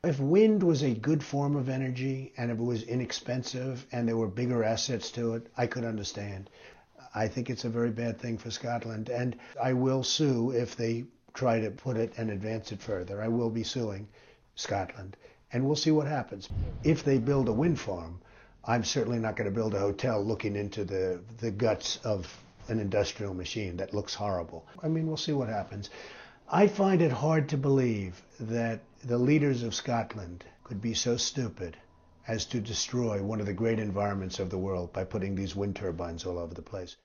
If wind was a good form of energy and if it was inexpensive and there were bigger assets to it, I could understand. I think it's a very bad thing for Scotland, and I will sue if they try to put it and advance it further. I will be suing Scotland, and we'll see what happens. If they build a wind farm, I'm certainly not going to build a hotel looking into the guts of an industrial machine. That looks horrible. I mean, we'll see what happens. I find it hard to believe that the leaders of Scotland could be so stupid as to destroy one of the great environments of the world by putting these wind turbines all over the place.